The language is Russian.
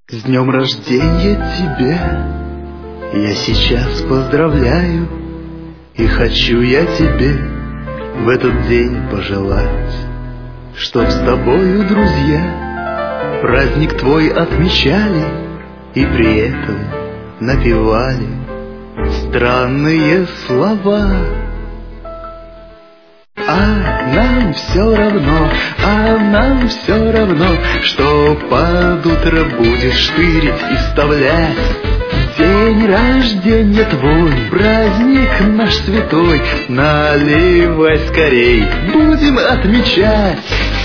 С днем рождения тебя я сейчас поздравляю, и хочу я тебе в этот день пожелать, чтоб с тобою друзья праздник твой отмечали и при этом напевали странные слова. Нам все равно, что под утро будешь штырить и вставлять. День рождения твой, праздник наш святой, наливай скорей, будем отмечать.